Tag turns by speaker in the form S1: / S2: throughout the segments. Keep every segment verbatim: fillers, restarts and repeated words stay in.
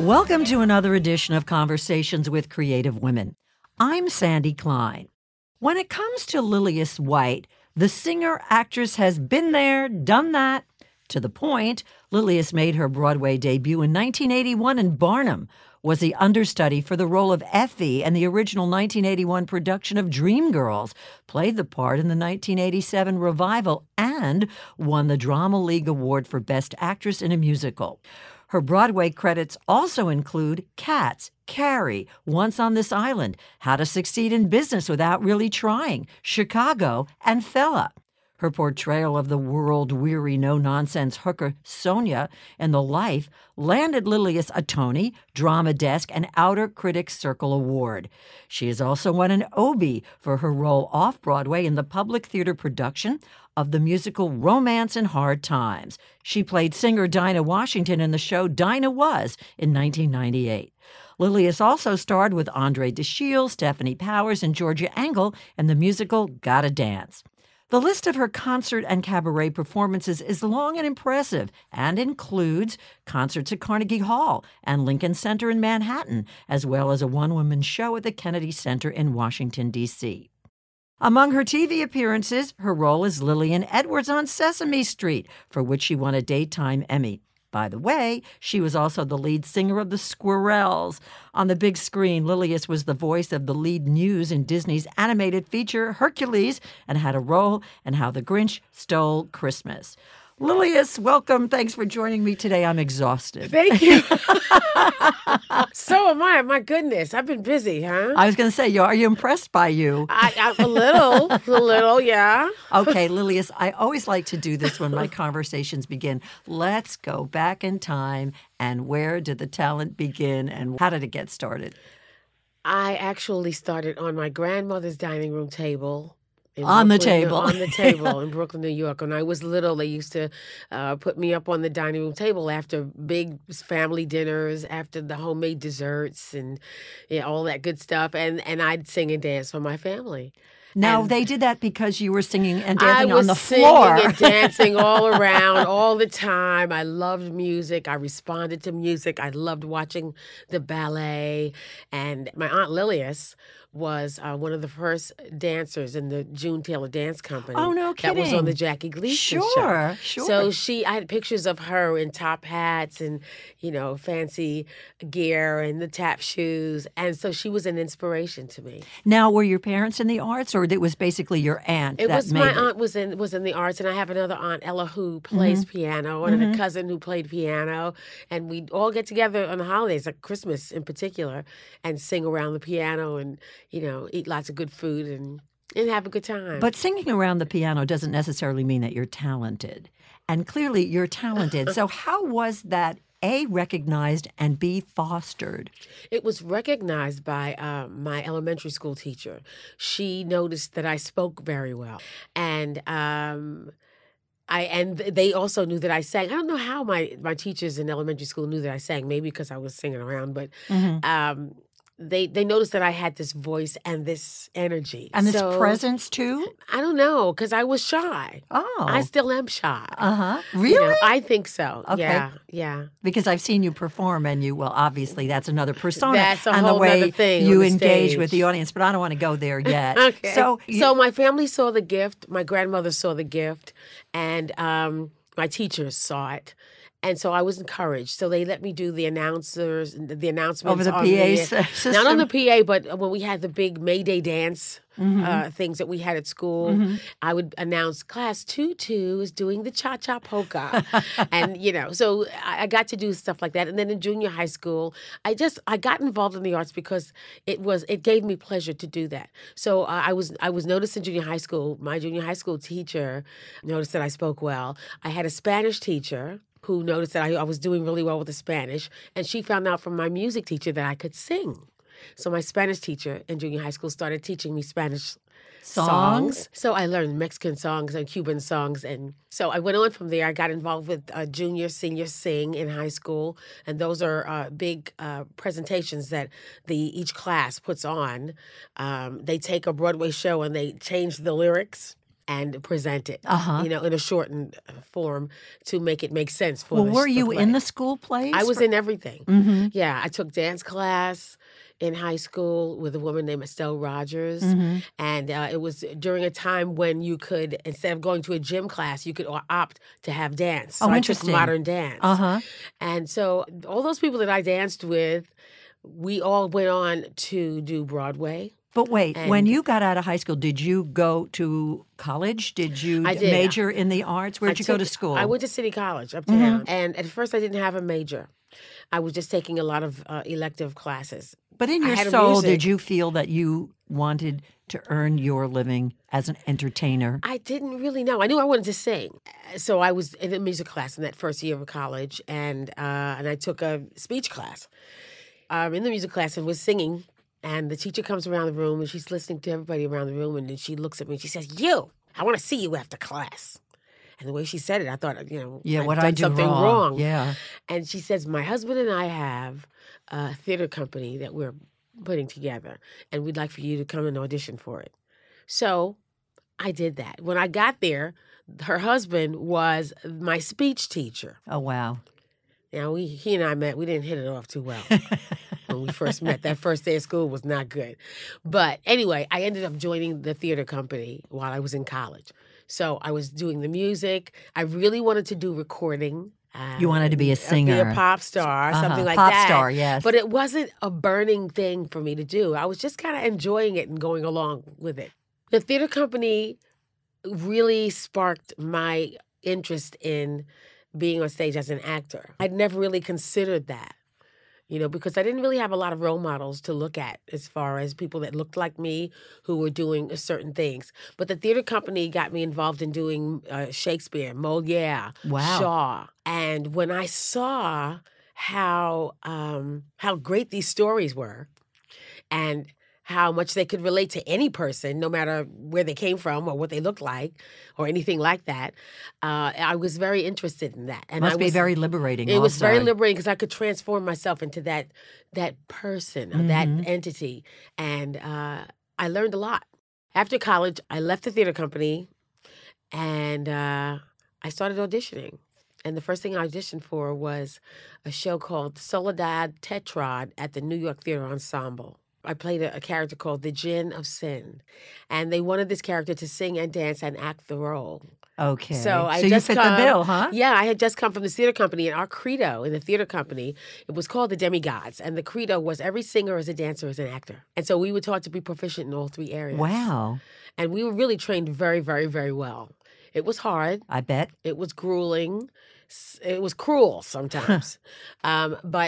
S1: Welcome to another edition of Conversations with Creative Women. I'm Sandy Klein. When it comes to Lillias White, the singer-actress has been there, done that. To the point, Lillias made her Broadway debut in nineteen eighty-one in Barnum, was the understudy for the role of Effie in the original nineteen eighty-one production of Dreamgirls, played the part in the nineteen eighty-seven revival, and won the Drama League Award for Best Actress in a Musical. Her Broadway credits also include Cats, Carrie, Once on This Island, How to Succeed in Business Without Really Trying, Chicago, and Fella. Her portrayal of the world-weary, no-nonsense hooker Sonia in The Life landed Lillias a Tony, Drama Desk, and Outer Critics Circle Award. She has also won an Obie for her role off-Broadway in the Public Theater production of the musical Romance in Hard Times. She played singer Dinah Washington in the show Dinah Was in nineteen ninety-eight. Lillias also starred with Andre DeShiel, Stephanie Powers, and Georgia Engel in the musical Gotta Dance. The list of her concert and cabaret performances is long and impressive and includes concerts at Carnegie Hall and Lincoln Center in Manhattan, as well as a one-woman show at the Kennedy Center in Washington, D C Among her T V appearances, her role as Lillian Edwards on Sesame Street, for which she won a Daytime Emmy. By the way, she was also the lead singer of the Squirrels. On the big screen, Lillias was the voice of the lead Muse in Disney's animated feature Hercules and had a role in How the Grinch Stole Christmas. Lillias, welcome. Thanks for joining me today. I'm exhausted.
S2: Thank you. So am I. My goodness. I've been busy, huh?
S1: I was going to say, are you impressed by you?
S2: I, I, a little. A little, yeah.
S1: Okay, Lillias, I always like to do this when my conversations begin. Let's go back in time. And where did the talent begin and how did it get started?
S2: I actually started on my grandmother's dining room table.
S1: On
S2: Brooklyn,
S1: the table.
S2: On the table in Brooklyn, New York. When I was little, they used to uh, put me up on the dining room table after big family dinners, after the homemade desserts and yeah, all that good stuff. And, and I'd sing and dance for my family.
S1: Now,
S2: and
S1: they did that because you were singing and dancing
S2: on
S1: the
S2: floor. I was singing and dancing all around all the time. I loved music. I responded to music. I loved watching the ballet. And my Aunt Lillias was uh, one of the first dancers in the June Taylor Dance Company.
S1: Oh, no kidding.
S2: That was on the Jackie Gleason
S1: sure,
S2: show.
S1: Sure, sure.
S2: So she, I had pictures of her in top hats and, you know, fancy gear and the tap shoes. And so she was an inspiration to me.
S1: Now, were your parents in the arts, or it was basically your aunt
S2: it
S1: that
S2: was
S1: made
S2: my
S1: it?
S2: aunt was in was in the arts, and I have another aunt, Ella, who plays mm-hmm. piano, and mm-hmm. a cousin who played piano. And we'd all get together on the holidays, like Christmas in particular, and sing around the piano and, you know, eat lots of good food and, and have a good time.
S1: But singing around the piano doesn't necessarily mean that you're talented. And clearly you're talented. So how was that, A, recognized, and B, fostered?
S2: It was recognized by uh, my elementary school teacher. She noticed that I spoke very well. And um, I and they also knew that I sang. I don't know how my, my teachers in elementary school knew that I sang, maybe because I was singing around, but mm-hmm. um, They they noticed that I had this voice and this energy.
S1: And this
S2: so,
S1: presence, too?
S2: I don't know, because I was shy.
S1: Oh.
S2: I still am shy.
S1: Uh-huh. Really?
S2: You know, I think so.
S1: Okay.
S2: Yeah, yeah.
S1: Because I've seen you perform, and you, well, obviously, that's another persona.
S2: That's a
S1: and
S2: whole
S1: the way
S2: other thing
S1: you
S2: on the
S1: engage
S2: stage.
S1: with the audience, but I don't want to go there yet.
S2: Okay.
S1: So, you,
S2: so my family saw the gift. My grandmother saw the gift. And um, my teachers saw it. And so I was encouraged. So they let me do the announcers, the announcements
S1: over the
S2: on
S1: P A
S2: the,
S1: system?
S2: Not on the P A, but when we had the big May Day dance
S1: mm-hmm.
S2: uh, things that we had at school, mm-hmm. I would announce class two two is doing the cha cha polka, and you know, so I, I got to do stuff like that. And then in junior high school, I just I got involved in the arts because it was it gave me pleasure to do that. So uh, I was I was noticed in junior high school. My junior high school teacher noticed that I spoke well. I had a Spanish teacher who noticed that I, I was doing really well with the Spanish, and she found out from my music teacher that I could sing. So my Spanish teacher in junior high school started teaching me Spanish songs. songs. So I learned Mexican songs and Cuban songs, and so I went on from there. I got involved with uh, Junior Senior Sing in high school, and those are uh, big uh, presentations that the each class puts on. Um, they take a Broadway show and they change the lyrics and present it,
S1: Uh-huh.
S2: you know, in a shortened form to make it make sense for
S1: Well,
S2: the,
S1: were
S2: the
S1: you
S2: play.
S1: in the school plays?
S2: I was
S1: for-
S2: in everything.
S1: Mhm.
S2: Yeah, I took dance class in high school with a woman named Estelle Rogers.
S1: Mhm.
S2: And uh, it was during a time when you could, instead of going to a gym class, you could o- opt to have dance. So
S1: Oh,
S2: I took
S1: interesting.
S2: modern dance.
S1: Uh-huh.
S2: And so all those people that I danced with, we all went on to do Broadway.
S1: But wait, when
S2: And-
S1: you got out of high school, did you go to college? Did you
S2: I
S1: d-
S2: did.
S1: major in the arts? Where'd
S2: I
S1: you go to
S2: took-
S1: school?
S2: I went to City College uptown. And at first, I didn't have a major. I was just taking a lot of uh, elective classes.
S1: But in
S2: I
S1: your
S2: had a
S1: soul,
S2: music.
S1: did you feel that you wanted to earn your living as an entertainer?
S2: I didn't really know. I knew I wanted to sing, so I was in a music class in that first year of college, and uh, and I took a speech class um, in the music class and was singing. And the teacher comes around the room and she's listening to everybody around the room, and then she looks at me and she says, "You, I want to see you after class." And the way she said it, I thought, you know,
S1: Yeah,
S2: I'd
S1: what
S2: done
S1: I do
S2: something
S1: wrong.
S2: wrong.
S1: Yeah.
S2: And she says, "My husband and I have a theater company that we're putting together, and we'd like for you to come and audition for it." So I did that. When I got there, her husband was my speech teacher.
S1: Oh, wow.
S2: Now, we, he and I met. We didn't hit it off too well when we first met. That first day of school was not good. But anyway, I ended up joining the theater company while I was in college. So I was doing the music. I really wanted to do recording. Uh,
S1: You wanted to be a
S2: Be
S1: singer.
S2: a pop star,
S1: Uh-huh.
S2: something like
S1: Pop
S2: that.
S1: star, yes.
S2: But it wasn't a burning thing for me to do. I was just kind of enjoying it and going along with it. The theater company really sparked my interest in being on stage as an actor. I'd never really considered that, you know, because I didn't really have a lot of role models to look at as far as people that looked like me who were doing certain things. But the theater company got me involved in doing uh, Shakespeare, Moliere,
S1: Wow.
S2: Shaw. And when I saw how um, how great these stories were, and how much they could relate to any person, no matter where they came from or what they looked like or anything like that, uh, I was very interested in that. And
S1: Must
S2: I
S1: be
S2: was,
S1: very liberating.
S2: It was very
S1: also.
S2: liberating because I could transform myself into that that person or that
S1: Mhm.
S2: entity, and uh, I learned a lot. After college, I left the theater company, and uh, I started auditioning. And the first thing I auditioned for was a show called Soledad Tetrad at the New York Theater Ensemble. I played a, a character called the Djinn of Sin, and they wanted this character to sing and dance and act the role.
S1: Okay.
S2: So I
S1: you
S2: just
S1: fit
S2: come,
S1: the bill, huh?
S2: Yeah, I had just come from the theater company, and our credo in the theater company, it was called the Demigods, and the credo was every singer is a dancer is an actor. And so we were taught to be proficient in all three areas.
S1: Wow.
S2: And we were really trained very, very, very well. It was hard.
S1: I bet.
S2: It was grueling. S- It was cruel sometimes. um, but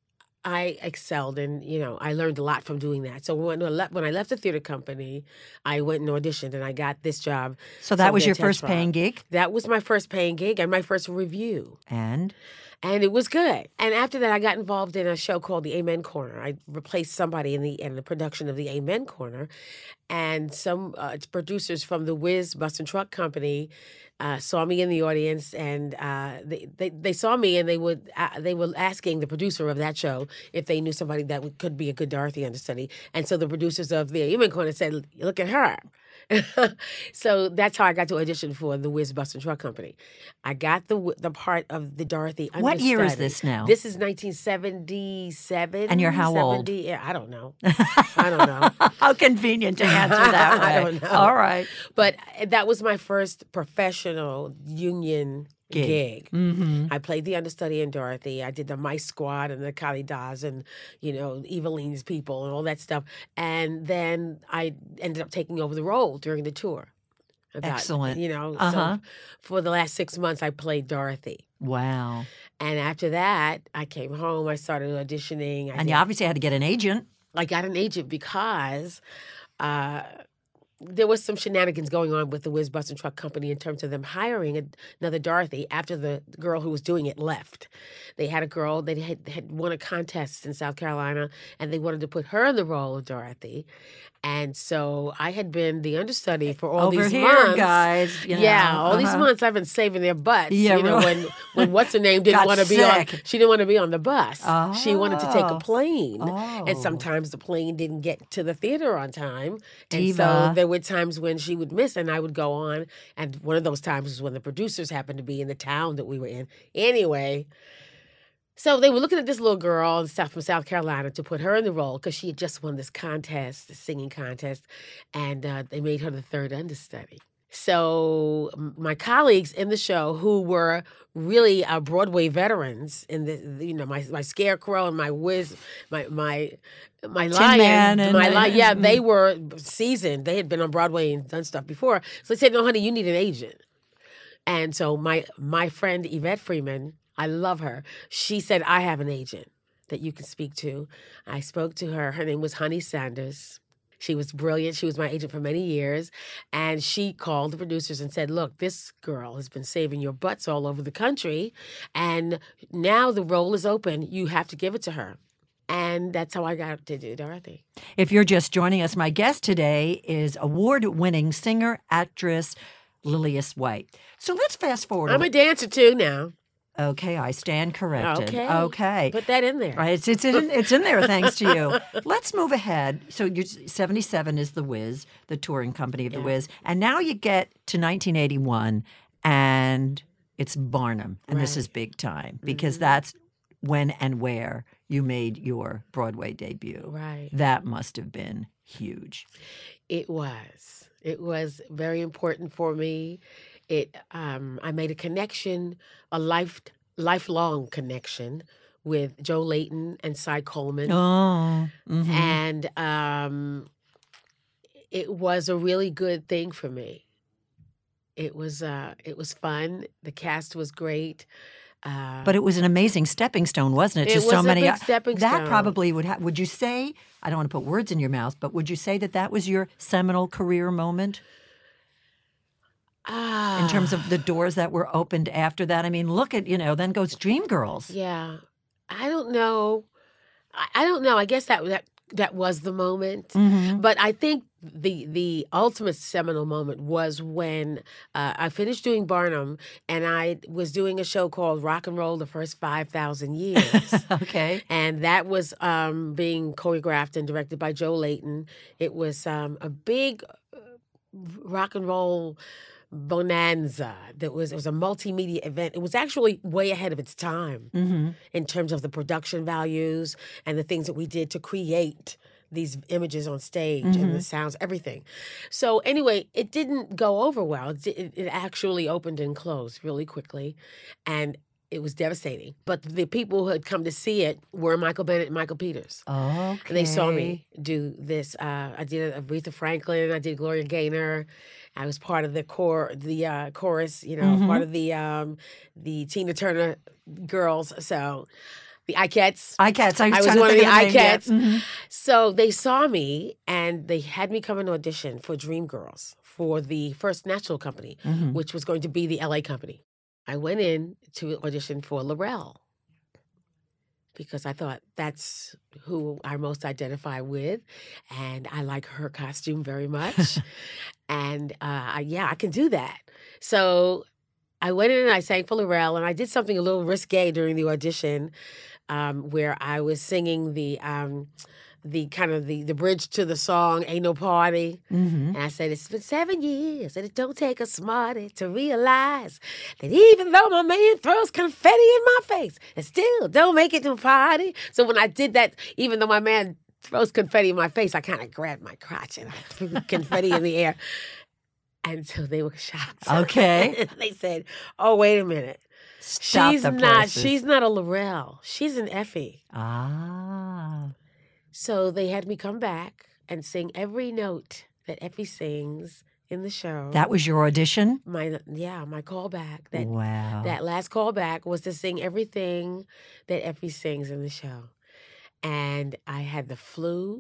S2: I excelled, and you know, I learned a lot from doing that. So when I left, when I left the theater company, I went and auditioned, and I got this job.
S1: So that was your
S2: Soledad
S1: first
S2: Tetrad.
S1: paying gig?
S2: That was my first paying gig and my first review.
S1: And?
S2: And it was good. And after that, I got involved in a show called the Amen Corner. I replaced somebody in the in the production of the Amen Corner, and some uh, producers from the Whiz Bus and Truck Company uh, saw me in the audience, and uh, they, they they saw me, and they would uh, they were asking the producer of that show if they knew somebody that would, could be a good Dorothy understudy. And so the producers of the Amen Corner said, "Look at her." So that's how I got to audition for the Whiz Bus and Truck Company. I got the the part of the Dorothy understudy.
S1: What year is this now?
S2: This is nineteen seventy-seven.
S1: And you're how old?
S2: seventy Yeah, I don't know. I don't know.
S1: How convenient to answer that way.
S2: I don't know.
S1: All right.
S2: But that was my first professional union
S1: Gig.
S2: gig.
S1: Mm-hmm.
S2: I played the understudy in Dorothy. I did the Mice Squad and the Kalidas and, you know, Eveline's people and all that stuff. And then I ended up taking over the role during the tour. About,
S1: Excellent.
S2: You know,
S1: Uh-huh.
S2: so for the last six months, I played Dorothy.
S1: Wow.
S2: And after that, I came home. I started auditioning. I
S1: And
S2: did-
S1: you obviously had to get an agent.
S2: I got an agent because uh, there was some shenanigans going on with the Whiz Bus and Truck Company in terms of them hiring a, another Dorothy after the girl who was doing it left. They had a girl that had, had won a contest in South Carolina, and they wanted to put her in the role of Dorothy. And so I had been the understudy for all
S1: Over
S2: these
S1: here,
S2: months.
S1: guys. You know,
S2: Yeah, all these
S1: uh-huh.
S2: months I've been saving their butts.
S1: Yeah,
S2: you know,
S1: really.
S2: when when what's her name didn't
S1: Got
S2: want to be on,
S1: sick.
S2: she didn't want to be on the bus. She wanted to take a
S1: Oh.
S2: plane,
S1: Oh.
S2: and sometimes the plane didn't get to the theater on time, and
S1: Diva.
S2: so there were times when she would miss and I would go on. And one of those times was when the producers happened to be in the town that we were in. Anyway, so they were looking at this little girl in South, from South Carolina to put her in the role because she had just won this contest, this singing contest, and uh, they made her the third understudy. So my colleagues in the show who were really uh, Broadway veterans in the, you know, my my Scarecrow and my Wiz, my my my Lion,
S1: Man and,
S2: my Lion, yeah,
S1: mm.
S2: they were seasoned. They had been on Broadway and done stuff before. So they said, "No, honey, you need an agent." And so my my friend Yvette Freeman, I love her. She said, "I have an agent that you can speak to." I spoke to her. Her name was Honey Sanders. She was brilliant. She was my agent for many years. And she called the producers and said, "Look, this girl has been saving your butts all over the country. And now the role is open. You have to give it to her." And that's how I got to do Dorothy.
S1: If you're just joining us, my guest today is award-winning singer, actress Lillias White. So let's fast forward.
S2: I'm a dancer too now.
S1: Okay, I stand corrected.
S2: Okay.
S1: Okay.
S2: Put that in there.
S1: Right, it's, it's, in, it's in there thanks to you. Let's move ahead. So you're seventy-seven is The Wiz, the touring company of The
S2: Yeah.
S1: Wiz. And now you get to nineteen eighty-one, and it's Barnum. And this
S2: Right.
S1: is big time because
S2: Mhm.
S1: that's when and where you made your Broadway debut.
S2: Right.
S1: That must have been huge.
S2: It was. It was very important for me. It. Um, I made a connection, a life, lifelong connection with Joe Layton and Cy Coleman,
S1: Oh. mhm.
S2: and um, it was a really good thing for me. It was. Uh, it was fun. The cast was great. Uh,
S1: But it was an amazing stepping stone, wasn't it?
S2: it
S1: To
S2: was
S1: so
S2: a
S1: many.
S2: big stepping
S1: that
S2: stone.
S1: probably would have. Would you say? I don't want to put words in your mouth, but would you say that that was your seminal career moment
S2: ah,
S1: in terms of the doors that were opened after that? I mean, look at you know. Then goes Dreamgirls.
S2: Yeah, I don't know. I, I don't know. I guess that that that was the moment.
S1: Mhm.
S2: But I think the the ultimate seminal moment was when uh, I finished doing Barnum, and I was doing a show called Rock and Roll: The First Five Thousand Years.
S1: Okay.
S2: And that was um, being choreographed and directed by Joe Layton. It was um, a big uh, rock and roll bonanza. That was it was a multimedia event. It was actually way ahead of its time
S1: hmm
S2: in terms of the production values and the things that we did to create these images on stage and the sounds, everything. So anyway, it didn't go over well. It, it, it actually opened and closed really quickly, and it was devastating. But the people who had come to see it were Michael Bennett and Michael Peters.
S1: Okay.
S2: And they saw me do this. Uh, I did Aretha Franklin. I did Gloria Gaynor. I was part of the core, the uh, chorus. You know,
S1: Mhm.
S2: part of the um, the Tina Turner girls. So the Ikettes.
S1: I cats. I was,
S2: I was
S1: trying to
S2: one of
S1: think
S2: the
S1: the name, yeah.
S2: Ikettes.
S1: Mhm.
S2: So they saw me and they had me come and audition for Dreamgirls for the first national company,
S1: Mhm.
S2: which was going to be the L A company. I went in to audition for Laurel because I thought that's who I most identify with, and I like her costume very much. and uh, I- yeah, I can do that. So I went in and I sang for Laurel, and I did something a little risque during the audition, um, where I was singing the um, the kind of the, the bridge to the song "Ain't No Party."
S1: Mhm.
S2: And I said, it's been seven years, and it don't take a smarty to realize that even though my man throws confetti in my face, it still don't make it to a party. So when I did that, even though my man throws confetti in my face, I kind of grabbed my crotch and I threw confetti in the air. And so they were shocked.
S1: Okay.
S2: They said, oh, wait a minute.
S1: Stop
S2: she's
S1: the
S2: not,
S1: presses.
S2: she's not a Laurel. She's an Effie.
S1: Ah.
S2: So they had me come back and sing every note that Effie sings in the show.
S1: That was your audition?
S2: my yeah, my callback. That
S1: Wow.
S2: that last callback was to sing everything that Effie sings in the show. And I had the flu.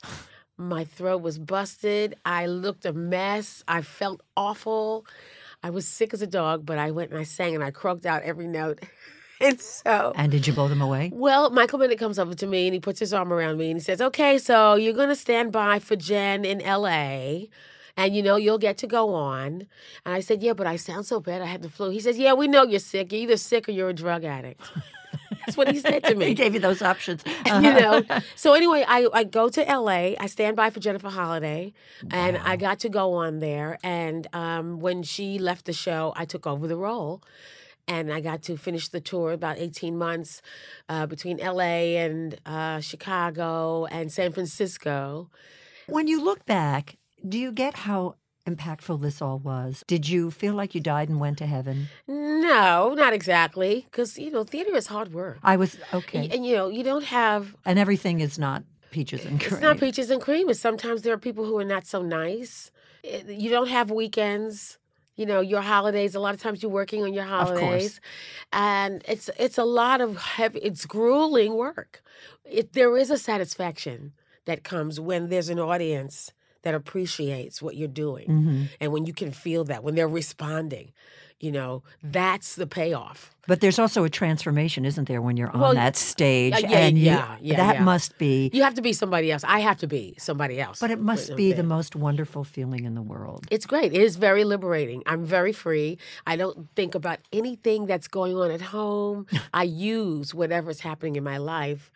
S2: My throat was busted. I looked a mess. I felt awful. I was sick as a dog, but I went and I sang and I croaked out every note. And so
S1: And did you blow them away?
S2: well, Michael Bennett comes over to me and he puts his arm around me and he says, okay, so you're going to stand by for Jen in L A and, you know, you'll get to go on. And I said, yeah, but I sound so bad. I had the flu. He says, yeah, we know you're sick. You're either sick or you're a drug addict. That's what he said to me.
S1: He gave you those options.
S2: You know. So anyway, I, I go to L A. I stand by for Jennifer Holliday, and I got to go on there. And um, when she left the show, I took over the role. And I got to finish the tour about eighteen months uh, between L A and uh, Chicago and San Francisco.
S1: When you look back, do you get how impactful this all was? Did you feel like you died and went to heaven?
S2: No, not exactly. Because, you know, theater is hard work.
S1: I was, okay.
S2: And, and, you know, you don't have...
S1: And everything is not peaches and cream.
S2: It's not peaches and cream. It's sometimes there are people who are not so nice. It- You don't have weekends. You know, your holidays, a lot of times you're working on your holidays.
S1: Of course.
S2: And it's it's a lot of heavy, it's grueling work. It, there is a satisfaction that comes when there's an audience that appreciates what you're doing.
S1: Mhm.
S2: And when you can feel that, when they're responding, you know, that's the payoff.
S1: But there's also a transformation, isn't there, when you're on
S2: Well,
S1: that stage?
S2: uh, yeah,
S1: and you-
S2: yeah, yeah,
S1: That
S2: yeah.
S1: must be,
S2: You have to be somebody else. I have to be somebody else.
S1: but it must
S2: But,
S1: be
S2: okay.
S1: the most wonderful feeling in the world.
S2: It's great. It is very liberating. I'm very free. I don't think about anything that's going on at home. I use whatever's happening in my life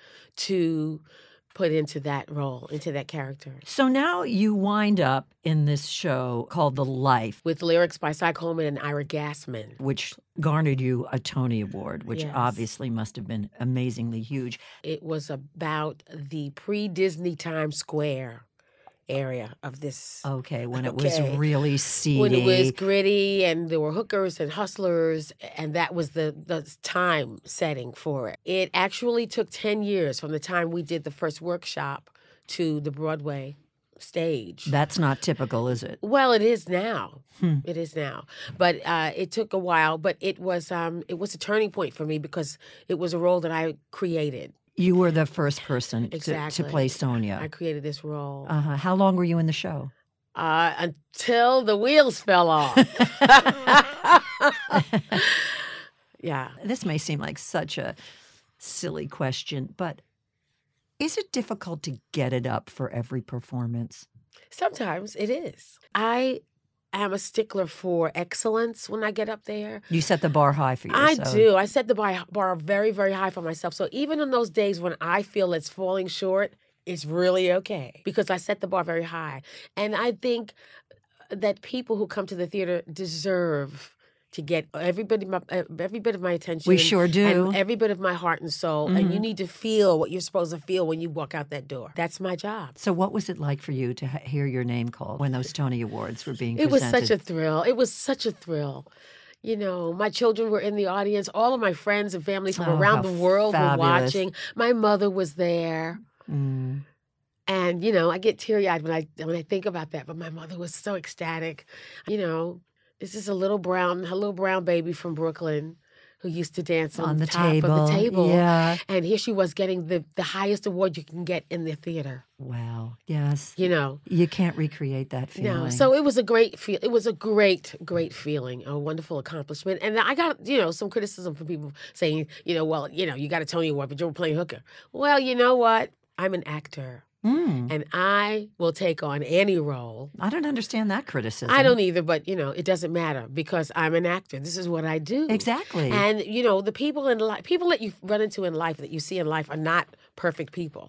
S2: to put into that role, into that character.
S1: So now you wind up in this show called The Life,
S2: With lyrics by Cy Coleman and Ira Gassman.
S1: which garnered you a Tony Award, which
S2: Yes.
S1: obviously must have been amazingly huge.
S2: It was about the pre-Disney Times Square area of this.
S1: Okay, when it
S2: Okay.
S1: was really seedy.
S2: When it was gritty and there were hookers and hustlers, and that was the, the time setting for it. It actually took ten years from the time we did the first workshop to the Broadway stage.
S1: That's not typical, is it?
S2: Well, it is now.
S1: Hmm.
S2: It is now, but uh, it took a while. But it was um, it was a turning point for me because it was a role that I created.
S1: You were the first person to,
S2: Exactly.
S1: to play Sonia.
S2: I created this role
S1: Uh-huh. How long were you in the show?
S2: uh, until the wheels fell off. Yeah.
S1: This may seem like such a silly question, but is it difficult to get it up for every performance?
S2: Sometimes it is. I am a stickler for excellence when I get up there.
S1: You set the bar high for
S2: I
S1: yourself.
S2: do. I set the bar, bar very, very high for myself. So even in those days when I feel it's falling short, it's really okay because I set the bar very high. And I think that people who come to the theater deserve to get every bit of my, every bit of my attention.
S1: We sure do.
S2: And every bit of my heart and soul. And you need to feel what you're supposed to feel when you walk out that door. That's my job.
S1: So what was it like for you to ha- hear your name called when those Tony Awards were being
S2: It was
S1: presented?
S2: such a thrill. It was such a thrill. You know, my children were in the audience. All of my friends and family from
S1: Oh,
S2: around
S1: how
S2: the world
S1: fabulous.
S2: were watching. My mother was there.
S1: Mm.
S2: And, you know, I get teary-eyed when I when I think about that. But my mother was so ecstatic. You know, this is a little brown, a little brown baby from Brooklyn who used to dance on,
S1: On the
S2: top
S1: table.
S2: of the table.
S1: Yeah.
S2: And here she was getting the, the highest award you can get in the theater.
S1: Wow. Yes.
S2: You know.
S1: You can't recreate that feeling.
S2: No, so it was a great feel. It was a great, great feeling, a wonderful accomplishment. And I got, you know, some criticism from people saying, you know, well, you know, you got a Tony Award, but you were playing hooker. Well, you know what? I'm an actor,
S1: Mm.
S2: and I will take on any role.
S1: I don't understand that criticism.
S2: I don't either, but you know, it doesn't matter because I'm an actor. This is what I do.
S1: Exactly.
S2: And you know, the people in life, people that you run into in life, that you see in life, are not perfect people.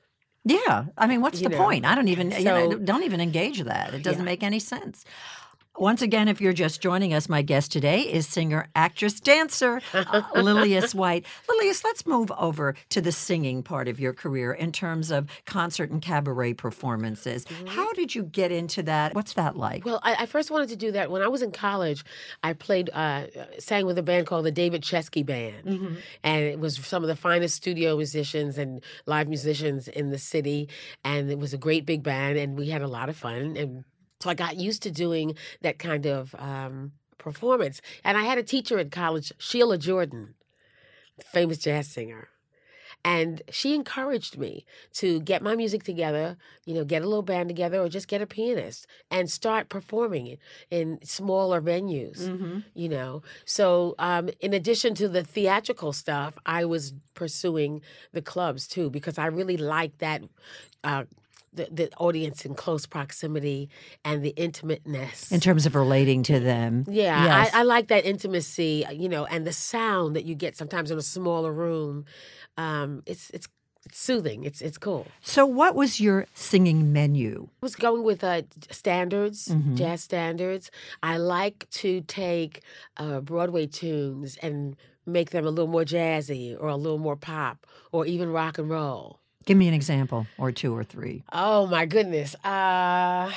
S1: Yeah. I mean, what's
S2: You
S1: the
S2: know,
S1: point? I don't even, you know,
S2: so-
S1: don't even engage that. It doesn't
S2: Yeah.
S1: make any sense. Once again, if you're just joining us, my guest today is singer, actress, dancer, uh, Lillias White. Lillias, let's move over to the singing part of your career in terms of concert and cabaret performances. How did you get into that? What's that like?
S2: Well, I, I first wanted to do that when I was in college. I played, uh, sang with a band called the David Chesky Band, and it was some of the finest studio musicians and live musicians in the city. And it was a great big band, and we had a lot of fun. And so I got used to doing that kind of um, performance. And I had a teacher in college, Sheila Jordan, famous jazz singer. And she encouraged me to get my music together, you know, get a little band together or just get a pianist and start performing it in smaller venues, you know. So um, in addition to the theatrical stuff, I was pursuing the clubs too because I really liked that uh, the, the audience in close proximity and the intimateness.
S1: In terms of relating to them.
S2: Yeah,
S1: Yes.
S2: I, I like that intimacy, you know, and the sound that you get sometimes in a smaller room. Um, it's it's it's soothing. It's it's cool.
S1: So what was your singing menu?
S2: I was going with uh, standards,
S1: Mhm.
S2: jazz standards. I like to take uh, Broadway tunes and make them a little more jazzy or a little more pop or even rock and roll.
S1: Give me an example, or two or three.
S2: Oh my goodness. Uh,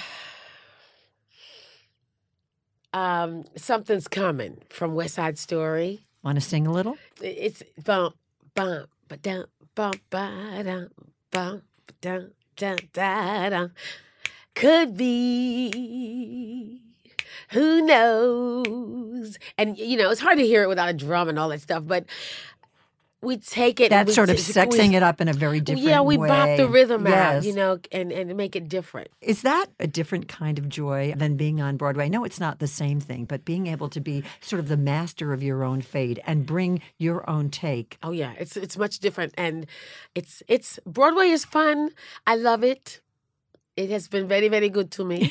S2: um, Something's Coming from West Side Story.
S1: Want to sing a little?
S2: It's bump, bump, ba dum, bump, ba dum, bump, ba dum, dum, da dum. Could be. Who knows? And, you know, it's hard to hear it without a drum and all that stuff, but we take it.
S1: That's
S2: we,
S1: sort of
S2: we-
S1: sexing it up in a very different way.
S2: Yeah, we bop the rhythm out,
S1: Yes.
S2: you know, and, and make it different.
S1: Is that a different kind of joy than being on Broadway? I know it's not the same thing, but being able to be sort of the master of your own fate and bring your own take.
S2: Oh yeah, it's it's much different, and it's it's Broadway is fun. I love it. It has been very very good to me.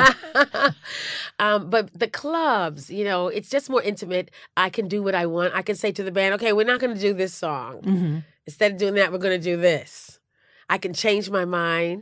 S2: um, but the clubs, you know, it's just more intimate. I can do what I want. I can say to the band, "Okay, we're not going to do this song.
S1: Mhm.
S2: Instead of doing that, we're going to do this." I can change my mind.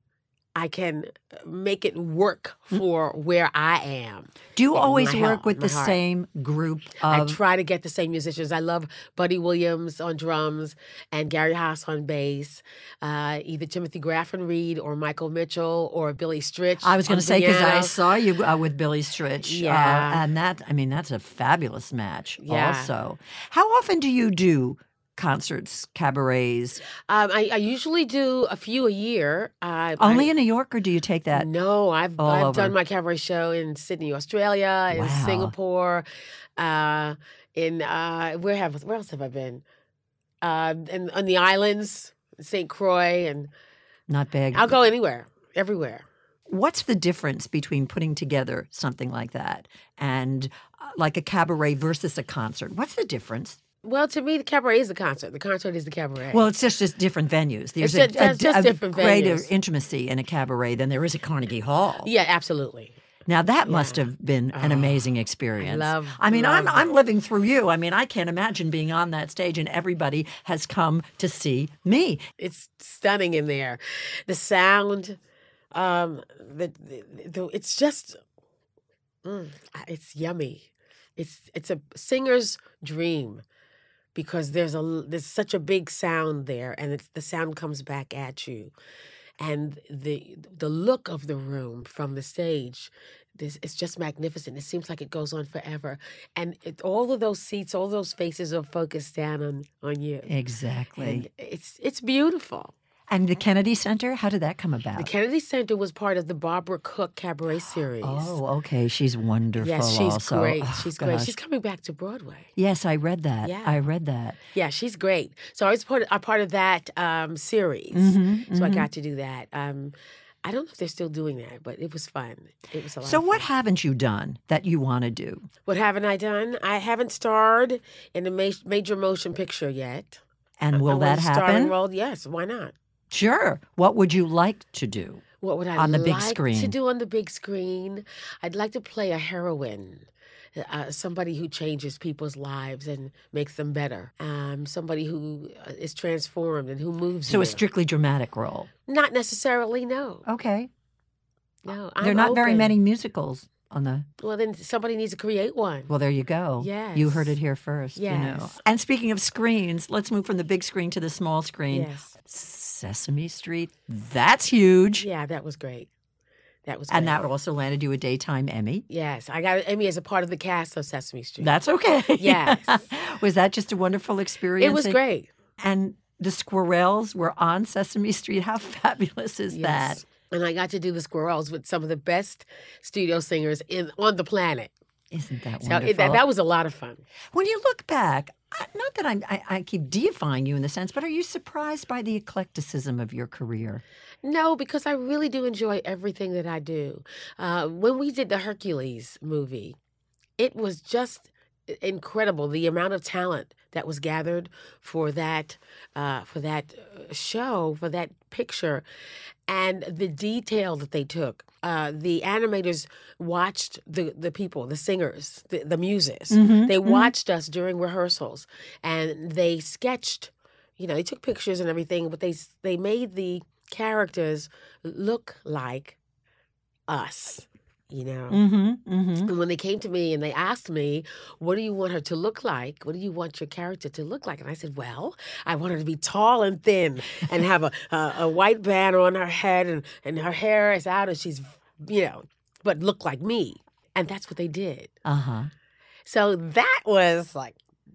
S2: I can make it work for where I am.
S1: Do you
S2: in
S1: always
S2: my
S1: work
S2: heart,
S1: with
S2: my
S1: the
S2: heart.
S1: same group
S2: I
S1: of...
S2: try to get the same musicians. I love Buddy Williams on drums and Gary Haas on bass. Uh, either Timothy Graffin Reed or Michael Mitchell or Billy Stritch.
S1: I was going
S2: on
S1: to say, because I
S2: piano.
S1: saw you uh, with Billy Stritch. uh,
S2: Yeah.
S1: and that, I mean, that's a fabulous match
S2: Yeah.
S1: also. How often do you do concerts, cabarets?
S2: Um, I, I usually do a few a year. Uh,
S1: Only
S2: I,
S1: in New York, or do you take that?
S2: No, I've
S1: all
S2: I've
S1: over?
S2: done my cabaret show in Sydney, Australia, in
S1: Wow.
S2: Singapore, uh, in uh, where have where else have I been? Uh, and on the islands, Saint Croix, and
S1: Not big.
S2: I'll go anywhere, everywhere.
S1: What's the difference between putting together something like that and uh, like a cabaret versus a concert? What's the difference?
S2: Well, to me, the cabaret is the concert. The concert is the cabaret.
S1: Well, it's just, just different venues. There's
S2: It's
S1: a,
S2: just-
S1: a-
S2: it's just
S1: a
S2: different
S1: greater
S2: venues.
S1: intimacy in a cabaret than there is at Carnegie Hall.
S2: yeah, absolutely.
S1: Now that must have been an
S2: Oh,
S1: amazing experience.
S2: love-
S1: I mean, I'm
S2: love
S1: I'm
S2: it.
S1: living through you. I mean, I can't imagine being on that stage and everybody has come to see me.
S2: It's stunning in there. The sound, um, the, the, the it's just, mm, it's yummy. It's it's a singer's dream because there's a there's such a big sound there, and it's, the sound comes back at you, and the the look of the room from the stage. This, it's just magnificent. It seems like it goes on forever. And it, all of those seats, all those faces are focused down on, on you.
S1: Exactly.
S2: And it's it's beautiful.
S1: And the Kennedy Center, how did that come about?
S2: The Kennedy Center was part of the Barbara Cook Cabaret series.
S1: Oh, okay. She's wonderful.
S2: yes, she's
S1: also.
S2: great.
S1: Oh,
S2: she's great.
S1: gosh.
S2: She's coming back to Broadway.
S1: Yes, I read that.
S2: Yeah.
S1: I read that.
S2: Yeah, she's great. So I was part of, a part of that um, series.
S1: Mhm,
S2: So I
S1: mhm.
S2: got to do that. Um, I don't know if they're still doing that, but it was fun. It was a lot.
S1: So
S2: of
S1: what
S2: fun.
S1: haven't you done that you want to do?
S2: What haven't I done? I haven't starred in a ma- major motion picture yet.
S1: And
S2: I
S1: will that
S2: want to star and
S1: happen?
S2: roll. Yes, why not?
S1: Sure. What would you like to do?
S2: What would I
S1: On the big
S2: like to
S1: screen.
S2: do on the big screen? I'd like to play a heroine, uh, somebody who changes people's lives and makes them better. Um, somebody who uh, is transformed and who moves.
S1: So
S2: you.
S1: a strictly dramatic role.
S2: Not necessarily. No,
S1: Okay.
S2: no.
S1: There are
S2: I'm
S1: not very
S2: open.
S1: many musicals on the...
S2: Well, then somebody needs to create one.
S1: Well, there you go. You heard it
S2: Yes.
S1: here first. You know.
S2: Yes.
S1: And speaking of screens, let's move from the big screen to the small screen.
S2: Yes.
S1: Sesame Street, that's huge.
S2: Yeah, that was great. That was.
S1: And
S2: great.
S1: that also landed you a Daytime Emmy.
S2: Yes, I got an Emmy as a part of the cast of Sesame Street.
S1: That's okay.
S2: Yes.
S1: Was that just a wonderful experience?
S2: it was great.
S1: And the Squirrels were on Sesame Street. How fabulous is that?
S2: Yes. And I got to do the Squirrels with some of the best studio singers in on the planet.
S1: Isn't that
S2: So
S1: wonderful?
S2: it, that, that was a lot of fun.
S1: When you look back, I- not that I'm, I, I keep deifying you in the sense, but are you surprised by the eclecticism of your career?
S2: No, because I really do enjoy everything that I do. Uh, when we did the Hercules movie, it was just incredible the amount of talent that was gathered for that uh, for that show, for that picture, and the detail that they took. Uh, the animators watched the, the people, the singers, the, the muses.
S1: Mm-hmm,
S2: they
S1: mm-hmm.
S2: watched us during rehearsals, and they sketched. You know, they took pictures and everything, but they they made the characters look like us. You know,
S1: Mm-hmm, mm-hmm.
S2: and when they came to me and they asked me, what do you want her to look like? What do you want your character to look like? And I said, well, I want her to be tall and thin and have a, a, a white band on her head and, and her hair is out and she's, you know, but look like me. And that's what they did.
S1: Uh-huh.
S2: So that was like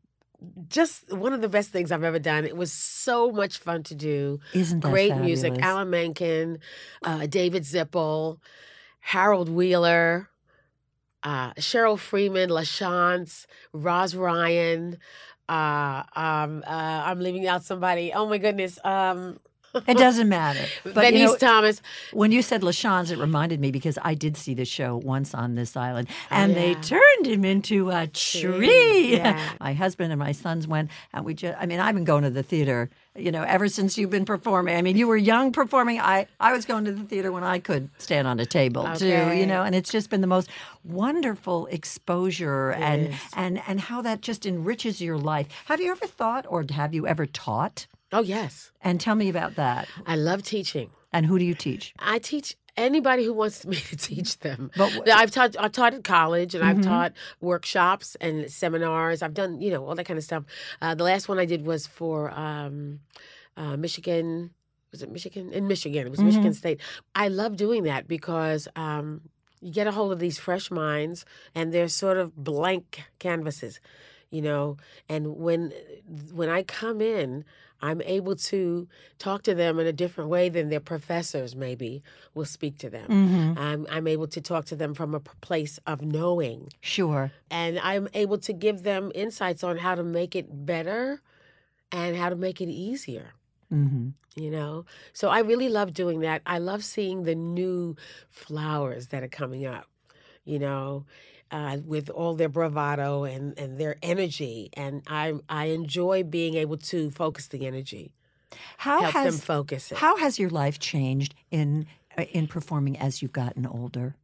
S2: just one of the best things I've ever done. It was so much fun to do.
S1: Isn't that
S2: Great
S1: fabulous?
S2: music. Alan Menken, uh, David Zippel, Harold Wheeler, uh, Cheryl Freeman, LaChance, Roz Ryan. Uh, um, uh, I'm leaving out somebody. Oh my goodness. Um,
S1: It doesn't matter. But
S2: Denise
S1: you know,
S2: Thomas.
S1: when you said LaChance, it reminded me because I did see the show once on this island, and
S2: Oh,
S1: they
S2: yeah.
S1: turned him into a tree.
S2: Tree, yeah.
S1: My husband and my sons went, and we just, I mean, I've been going to the theater, you know, ever since you've been performing. I mean, you were young performing. I, I was going to the theater when I could stand on a table, too,
S2: Okay.
S1: you know, and it's just been the most wonderful exposure
S2: It
S1: and,
S2: is.
S1: and, and how that just enriches your life. Have you ever thought or have you ever taught?
S2: Oh, yes.
S1: And tell me about that.
S2: I love teaching.
S1: And who do you teach?
S2: I teach anybody who wants me to teach them.
S1: But wh-
S2: I've taught I've taught at college and
S1: Mm-hmm.
S2: I've taught workshops and seminars. I've done, you know, all that kind of stuff. Uh, the last one I did was for um, uh, Michigan. Was it Michigan? In Michigan. It was
S1: Mm-hmm.
S2: Michigan State. I love doing that because um, you get a hold of these fresh minds and they're sort of blank canvases, you know. And when when I come in, I'm able to talk to them in a different way than their professors maybe will speak to them.
S1: Mm-hmm.
S2: I'm, I'm able to talk to them from a p- place of knowing.
S1: Sure.
S2: And I'm able to give them insights on how to make it better and how to make it easier.
S1: Mm-hmm.
S2: You know, so I really love doing that. I love seeing the new flowers that are coming up, you know, uh, with all their bravado and, and their energy. And I I enjoy being able to focus the energy,
S1: How
S2: help
S1: has
S2: them focus it.
S1: how has your life changed in uh, in performing as you've gotten older?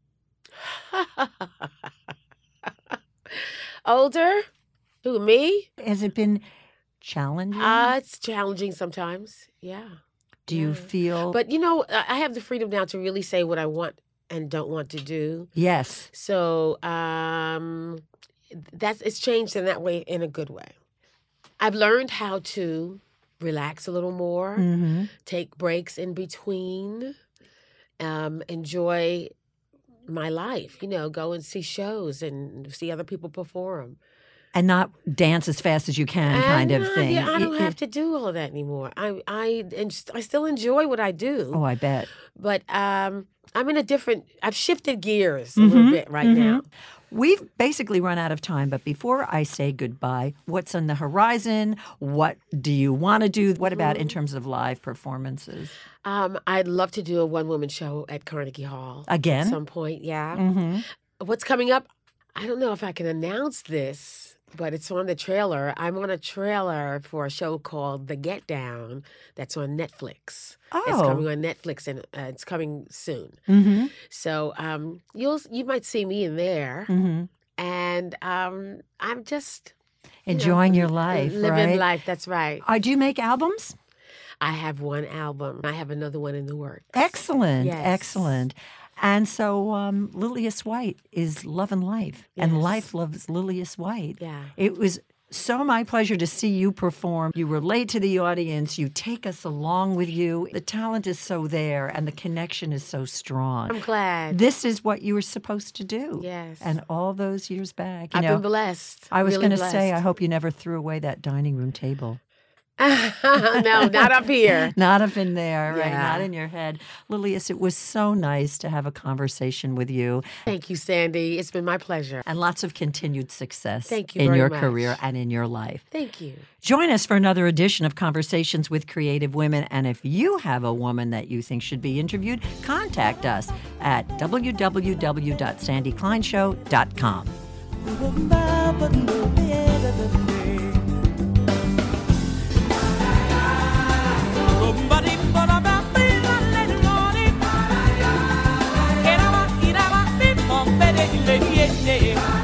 S2: Older? Who, me?
S1: Has it been challenging?
S2: Uh, it's challenging sometimes. Yeah.
S1: do you
S2: yeah.
S1: feel?
S2: But, you know, I I have the freedom now to really say what I want and don't want to do.
S1: yes.
S2: So um, that's it's changed in that way, in a good way. I've learned how to relax a little more,
S1: Mm-hmm.
S2: take breaks in between, um, enjoy my life. You know, go and see shows and see other people perform.
S1: And not dance as fast as you can, kind
S2: And,
S1: of
S2: uh,
S1: thing.
S2: Yeah, I don't
S1: It-
S2: have
S1: it-
S2: to do all of that anymore. I I and I still enjoy what I do.
S1: Oh, I bet.
S2: But um, I'm in a different. I've shifted gears a little bit right now.
S1: We've basically run out of time, but before I say goodbye, what's on the horizon? What do you want to do? What about in terms of live performances?
S2: Um, I'd love to do a one woman show at Carnegie Hall
S1: Again?
S2: at some point. Yeah.
S1: Mm-hmm.
S2: What's coming up? I don't know if I can announce this, but it's on the trailer. I'm on a trailer for a show called The Get Down that's on Netflix. It's
S1: Oh.
S2: coming on Netflix and uh, it's coming soon.
S1: Mm-hmm.
S2: So um, you'll you might see me in there,
S1: Mm-hmm.
S2: and um, I'm just you know,
S1: Enjoying your life,
S2: living
S1: right?
S2: life. That's right.
S1: Uh, do you make albums?
S2: I have one album. I have another one in the works.
S1: Excellent,
S2: Yes.
S1: excellent. And so um, Lilius White is loving life, and
S2: Yes.
S1: life loves Lilius White.
S2: Yeah.
S1: It was so my pleasure to see you perform. You relate to the audience. You take us along with you. The talent is so there, and the connection is so strong.
S2: I'm glad.
S1: This is what you were supposed to do.
S2: Yes.
S1: And all those years back, you
S2: I've
S1: know,
S2: been blessed.
S1: I was
S2: really
S1: going to say, I
S2: blessed.
S1: hope you never threw away that dining room table.
S2: No, not up here.
S1: Not up in there, right?
S2: Yeah.
S1: Not in your head. Lilius, it was so nice to have a conversation with you,
S2: Thank you, Sandy. It's been my pleasure.
S1: and lots of continued success
S2: Thank you
S1: in
S2: very
S1: your
S2: much.
S1: career and in your life.
S2: Thank you.
S1: Join us for another edition of Conversations with Creative Women. And if you have a woman that you think should be interviewed, contact us at w w w dot sandy klein show dot com.
S3: yeah.